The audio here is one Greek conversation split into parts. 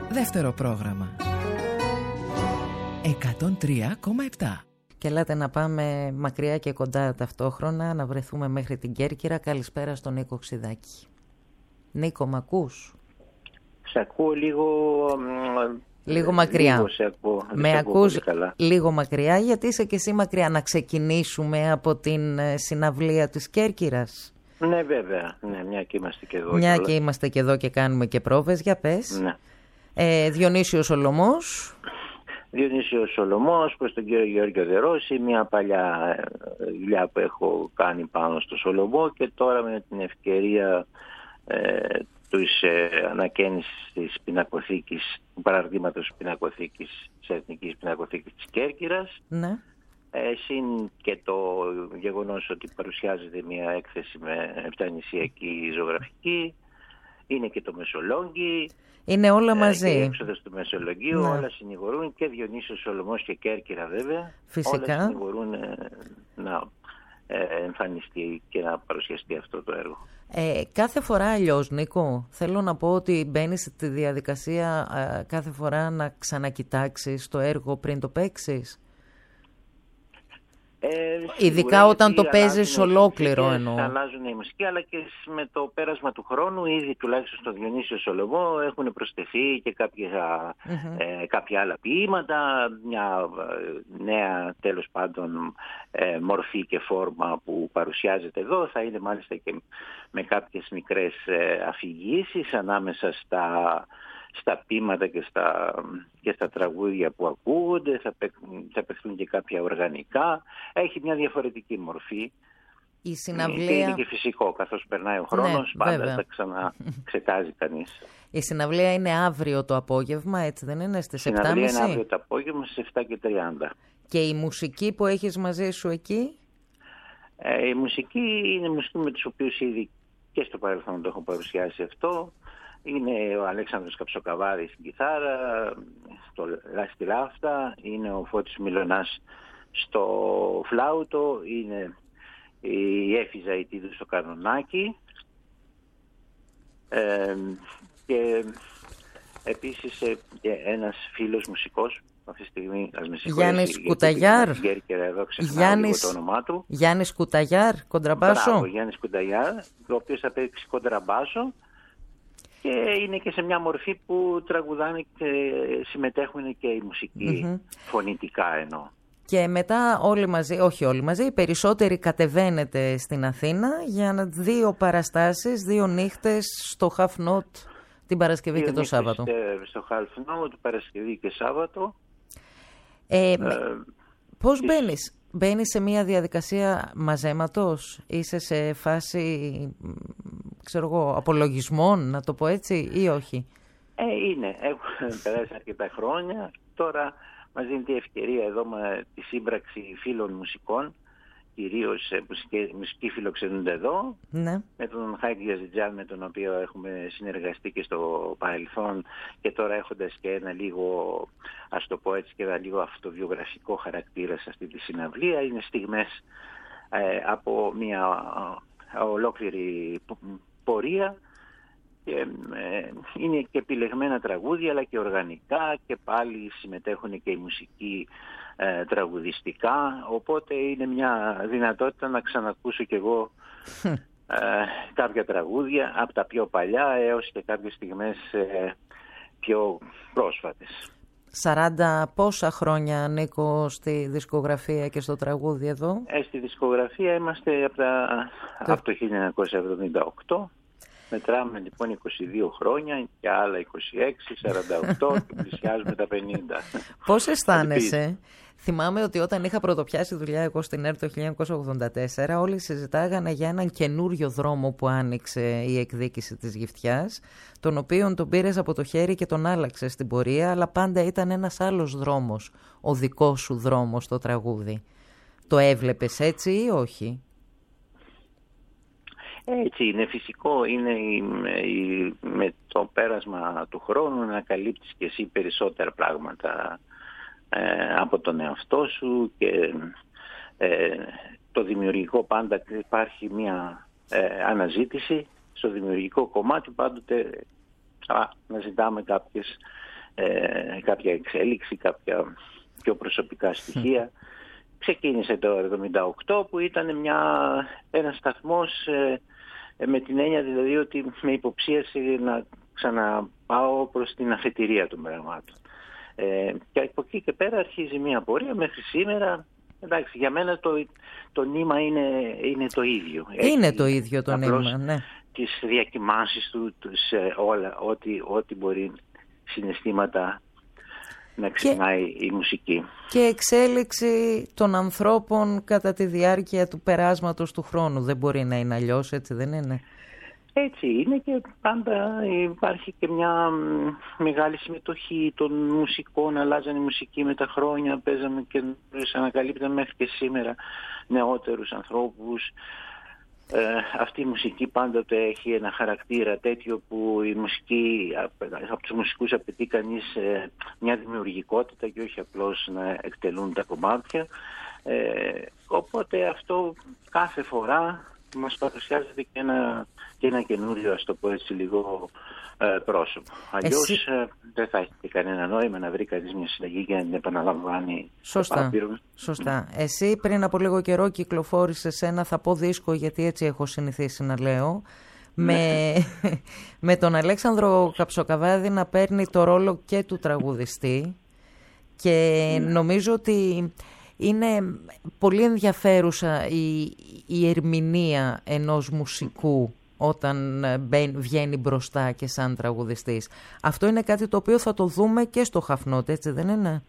Δεύτερο πρόγραμμα 103,7. Και ελάτε να πάμε μακριά και κοντά ταυτόχρονα, να βρεθούμε μέχρι την Κέρκυρα. Καλησπέρα στον Νίκο Ξιδάκη. Νίκο, μ' ακούς? Σε ακούω λίγο μακριά. Λίγο σε ακούω. Με ακούς λίγο μακριά, γιατί είσαι και εσύ μακριά. Να ξεκινήσουμε από την συναυλία της Κέρκυρας. Ναι, βέβαια. Ναι, μια και είμαστε και εδώ. Μια και είμαστε και εδώ και κάνουμε και πρόβες. Για πες. Ναι. Διονύσιος Σολωμός. Διονύσιος Σολωμός, προς τον κύριο Γεώργιο Δερόση, μια παλιά δουλειά που έχω κάνει πάνω στο Σολωμό, και τώρα με την ευκαιρία της ανακαίνησης της πινακοθήκης, του παραρτήματος πινακοθήκης, της Εθνικής Πινακοθήκης της Κέρκυρας. Ναι. Συν και το γεγονός ότι παρουσιάζεται μια έκθεση με επτανησιακή ζωγραφική. Είναι και το Μεσολόγγι. Είναι όλα μαζί. Και οι έξοδες του Μεσολογγίου, ναι. Όλα συνηγορούν, και Διονύσιος Σολωμός και Κέρκυρα βέβαια. Φυσικά. Όλα συνηγορούν να εμφανιστεί και να παρουσιαστεί αυτό το έργο. Κάθε φορά αλλιώς, Νίκο. Θέλω να πω ότι μπαίνεις στη διαδικασία κάθε φορά να ξανακοιτάξεις το έργο πριν το παίξεις. Ειδικά όταν το παίζεις ολόκληρο εννοώ. Αλλάζουν οι μουσικοί, αλλά και με το πέρασμα του χρόνου, ήδη τουλάχιστον στο Διονύσιο Σολωμό έχουν προσθεθεί και κάποια άλλα ποίηματα, μια νέα τέλος πάντων μορφή και φόρμα που παρουσιάζεται εδώ. Θα είναι μάλιστα και με κάποιες μικρές αφηγήσεις ανάμεσα στα ποίηματα και στα τραγούδια που ακούγονται. Θα παιχθούν και κάποια οργανικά. Έχει μια διαφορετική μορφή. Η συναυλία... Και είναι και φυσικό, καθώς περνάει ο χρόνος, ναι, πάντα βέβαια. Θα ξαναξετάζει κανείς. Η συναυλία είναι αύριο το απόγευμα, έτσι δεν είναι, στις 7.30? Η συναυλία είναι αύριο το απόγευμα στις 7:30. Και η μουσική που έχεις μαζί σου εκεί? Η μουσική είναι μουσική με τους οποίους ήδη και στο παρελθόν το έχω παρουσιάσει αυτό. Είναι ο Αλέξανδρος Καψοκαβάδης στην κιθάρα, στη λάφτα, είναι ο Φώτης Μιλωνάς στο φλάουτο, είναι η Έφη Ζαητίδου στο κανονάκι, και επίσης ένας φίλος μουσικός, αυτή τη στιγμή ας με συγχωρέσει, Γιάννης Κουταγιάρ. Εδώ ξεχνάω λίγο το όνομά του. Γιάννης Κουταγιάρ, κοντραμπάσο. Μπράβο, Γιάννης Κουταγιάρ, ο οποίος θα παίξει κοντραμπάσο. Και είναι και σε μια μορφή που τραγουδάνε και συμμετέχουν και οι μουσικοί, φωνητικά εννοώ. Και μετά όλοι μαζί, όχι όλοι μαζί, οι περισσότεροι κατεβαίνετε στην Αθήνα για 2 παραστάσεις, 2 νύχτες στο Half Note την Παρασκευή και το Σάββατο. Στο Half Note, Παρασκευή και Σάββατο. Πώς μπαίνεις σε μια διαδικασία μαζέματος, είσαι σε φάση, ξέρω εγώ, απολογισμών, να το πω έτσι, ή όχι? Είναι, έχουν περάσει αρκετά χρόνια. Τώρα μας δίνει η ευκαιρία εδώ με τη σύμπραξη φίλων μουσικών, κυρίως μουσικοί φιλοξενούνται εδώ, ναι. Με τον Χάικ Γιαζιτζάν, με τον οποίο έχουμε συνεργαστεί και στο παρελθόν, και τώρα έχοντας και ένα λίγο, ας το πω έτσι, και ένα λίγο αυτοβιογραφικό χαρακτήρα σε αυτή τη συναυλία. Είναι στιγμές από μια ολόκληρη πορεία, και είναι και επιλεγμένα τραγούδια αλλά και οργανικά, και πάλι συμμετέχουν και οι μουσικοί τραγουδιστικά, οπότε είναι μια δυνατότητα να ξανακούσω κι εγώ κάποια τραγούδια από τα πιο παλιά έως και κάποιες στιγμές πιο πρόσφατες. 40 πόσα χρόνια, Νίκο, στη δισκογραφία και στο τραγούδι εδώ? Στη δισκογραφία είμαστε από το 1978. Μετράμε λοιπόν 22 χρόνια και άλλα 26, 48 και πλησιάζουμε τα 50. Πώς αισθάνεσαι? Θυμάμαι ότι όταν είχα πρωτοπιάσει δουλειά εγώ στην ΕΡΤ το 1984, όλοι συζητάγανε για έναν καινούριο δρόμο που άνοιξε η εκδίκηση της Γυφτιάς, τον οποίον τον πήρες από το χέρι και τον άλλαξες στην πορεία, αλλά πάντα ήταν ένας άλλος δρόμος, ο δικός σου δρόμος στο τραγούδι. Το έβλεπες έτσι ή όχι? Έτσι είναι, φυσικό είναι με το πέρασμα του χρόνου να καλύπτεις και εσύ περισσότερα πράγματα από τον εαυτό σου, και το δημιουργικό πάντα υπάρχει μια αναζήτηση στο δημιουργικό κομμάτι, πάντοτε να ζητάμε κάποιες κάποια εξέλιξη, κάποια πιο προσωπικά στοιχεία. Ξεκίνησε το 1978 που ήταν ένας σταθμός με την έννοια δηλαδή ότι με υποψίαση να ξαναπάω προς την αφετηρία των πραγμάτων. Και από εκεί και πέρα αρχίζει μια πορεία μέχρι σήμερα. Εντάξει, για μένα το νήμα είναι το ίδιο. Είναι το ίδιο το νήμα, ναι. Τις διακυμάνσεις του, όλα, ό,τι μπορεί συναισθήματα να ξυπνάει η μουσική. Και εξέλιξη των ανθρώπων κατά τη διάρκεια του περάσματος του χρόνου. Δεν μπορεί να είναι αλλιώς, έτσι δεν είναι? Έτσι είναι, και πάντα υπάρχει και μια μεγάλη συμμετοχή των μουσικών. Αλλάζανε η μουσική με τα χρόνια, παίζαμε και ανακαλύπταμε μέχρι και σήμερα νεότερους ανθρώπους. Αυτή η μουσική πάντοτε έχει ένα χαρακτήρα τέτοιο που η μουσική, από τους μουσικούς απαιτεί κανείς μια δημιουργικότητα και όχι απλώς να εκτελούν τα κομμάτια. Οπότε αυτό κάθε φορά μας παρουσιάζεται και ένα καινούριο, ας το πω έτσι, λίγο πρόσωπο. Αλλιώς δεν θα έχει κανένα νόημα να βρει κανείς μια συνταγή και να την επαναλαμβάνει. Σωστά. Εσύ πριν από λίγο καιρό κυκλοφόρησες ένα, θα πω δίσκο γιατί έτσι έχω συνηθίσει να λέω, με τον Αλέξανδρο Καψοκαβάδη να παίρνει το ρόλο και του τραγουδιστή, και νομίζω ότι είναι πολύ ενδιαφέρουσα η ερμηνεία ενός μουσικού όταν βγαίνει μπροστά και σαν τραγουδιστής. Αυτό είναι κάτι το οποίο θα το δούμε και στο Χαφνότ, έτσι δεν είναι?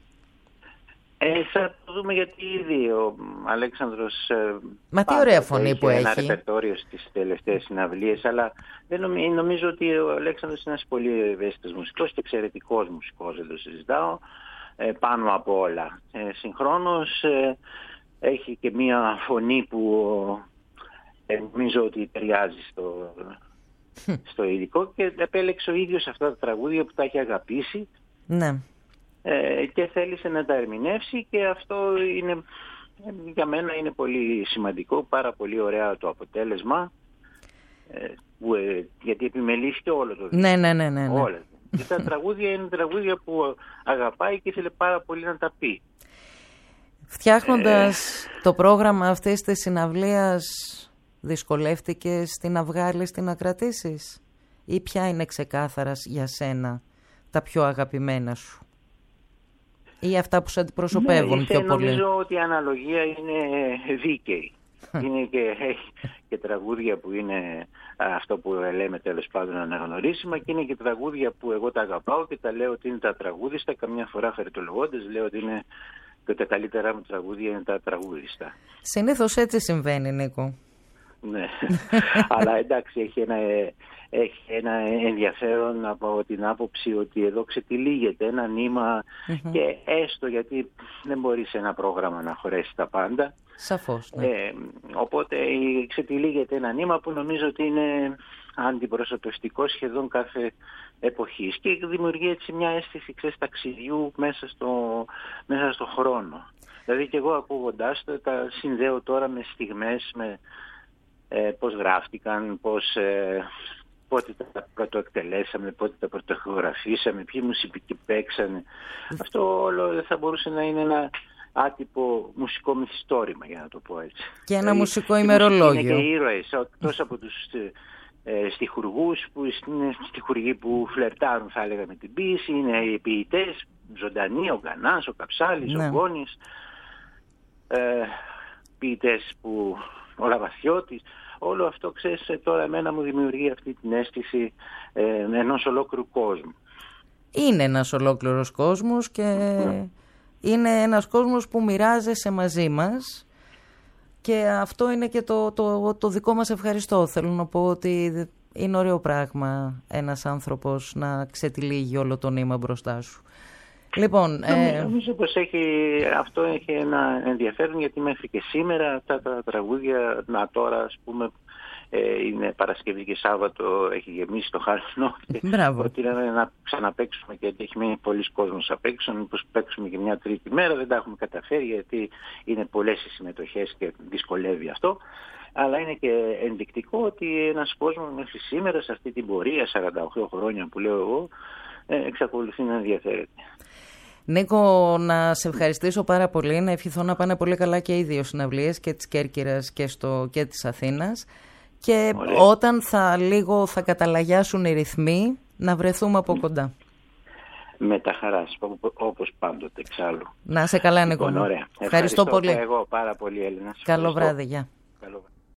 Θα το δούμε, γιατί ήδη ο Αλέξανδρος τι ωραία φωνή που έχει. Ένα ρεπερτόριο στις τελευταίες συναυλίες, αλλά νομίζω ότι ο Αλέξανδρος είναι ένας πολύ ευαίσθητος μουσικός και εξαιρετικός μουσικός, δεν το συζητάω, πάνω από όλα. Συγχρόνως έχει και μία φωνή που νομίζω ότι ταιριάζει στο υλικό, και επέλεξε ο ίδιος αυτά τα τραγούδια που τα έχει αγαπήσει. Ναι. Και θέλησε να τα ερμηνεύσει, και αυτό για μένα είναι πολύ σημαντικό, πάρα πολύ ωραίο το αποτέλεσμα, γιατί επιμελήθηκε όλο το δίσκο. Ναι. Όλα. Και τα τραγούδια είναι τραγούδια που αγαπάει και ήθελε πάρα πολύ να τα πει. Φτιάχνοντας το πρόγραμμα αυτής της συναυλίας, δυσκολεύτηκες να βγάλεις, να κρατήσεις, ή ποια είναι ξεκάθαρα για σένα τα πιο αγαπημένα σου, ή αυτά που σε αντιπροσωπεύουν πιο πολύ? Νομίζω ότι η αναλογία είναι δίκαιη. Είναι και τραγούδια που είναι αυτό που λέμε τέλος πάντων αναγνωρίσιμα, και είναι και τραγούδια που εγώ τα αγαπάω και τα λέω ότι είναι τα τραγούδιστα. Καμιά φορά χαριτολογώντας λέω ότι είναι και τα καλύτερά μου τραγούδια είναι τα τραγούδιστα. Συνήθως έτσι συμβαίνει, Νίκο. Ναι, αλλά εντάξει, έχει ένα ενδιαφέρον από την άποψη ότι εδώ ξετυλίγεται ένα νήμα, και έστω γιατί δεν μπορεί σε ένα πρόγραμμα να χωρέσει τα πάντα. Σαφώς, ναι. Οπότε ξετυλίγεται ένα νήμα που νομίζω ότι είναι αντιπροσωπευτικό σχεδόν κάθε εποχής, και δημιουργεί έτσι μια αίσθηση ταξιδιού μέσα στο χρόνο. Δηλαδή και εγώ ακούγοντάς το τα συνδέω τώρα με στιγμές, με πώς γράφτηκαν, πότε τα πρωτοεκτελέσαμε, πότε τα πρωτοεχογραφήσαμε, ποιοι μουσικοί παίξανε. Αυτό όλο θα μπορούσε να είναι ένα άτυπο μουσικό μυθιστόρημα, για να το πω έτσι. Και ένα μουσικό ημερολόγιο. Είναι και ήρωες, εκτός από τους στιχουργούς, που είναι στιχουργοί που φλερτάρουν, θα έλεγα, με την ποίηση, είναι οι ποιητές, ζωντανοί, ο Γκανάς, ο Καψάλης, ο Γκόνης, ποιητές που ο Λαβασιώτης. Όλο αυτό, ξέρεις, τώρα εμένα μου δημιουργεί αυτή την αίσθηση ενός ολόκληρου κόσμου. Είναι ένας ολόκληρος κόσμος, και είναι ένας κόσμος που μοιράζεσαι μαζί μας, και αυτό είναι και το δικό μας ευχαριστώ. Θέλω να πω ότι είναι ωραίο πράγμα ένας άνθρωπος να ξετυλίγει όλο το νήμα μπροστά σου. Λοιπόν, νομίζω πως αυτό έχει ένα ενδιαφέρον, γιατί μέχρι και σήμερα αυτά τα τραγούδια, τώρα ας πούμε είναι Παρασκευή και Σάββατο, έχει γεμίσει το Χάρτινο, ότι είναι να ξαναπαίξουμε, γιατί έχει μείνει πολλοί κόσμος απ' έξω, μήπως παίξουμε και μια τρίτη μέρα. Δεν τα έχουμε καταφέρει, γιατί είναι πολλές οι συμμετοχές και δυσκολεύει αυτό. Αλλά είναι και ενδεικτικό ότι ένας κόσμος μέχρι σήμερα, σε αυτή την πορεία 48 χρόνια που λέω εγώ, εξακολουθεί να ενδιαφέρεται. Νίκο, να σε ευχαριστήσω πάρα πολύ, να ευχηθώ να πάνε πολύ καλά και οι δύο συναυλίες, και της Κέρκυρας και της Αθήνας, και όταν θα καταλαγιάσουν οι ρυθμοί, να βρεθούμε από κοντά. Με τα χαράς, όπως πάντοτε εξάλλου. Να είσαι καλά, Νίκο. Ωραία. Ευχαριστώ πολύ. Εγώ πάρα πολύ, Έλληνα. Καλό βράδυ, γεια. Καλό βράδυ.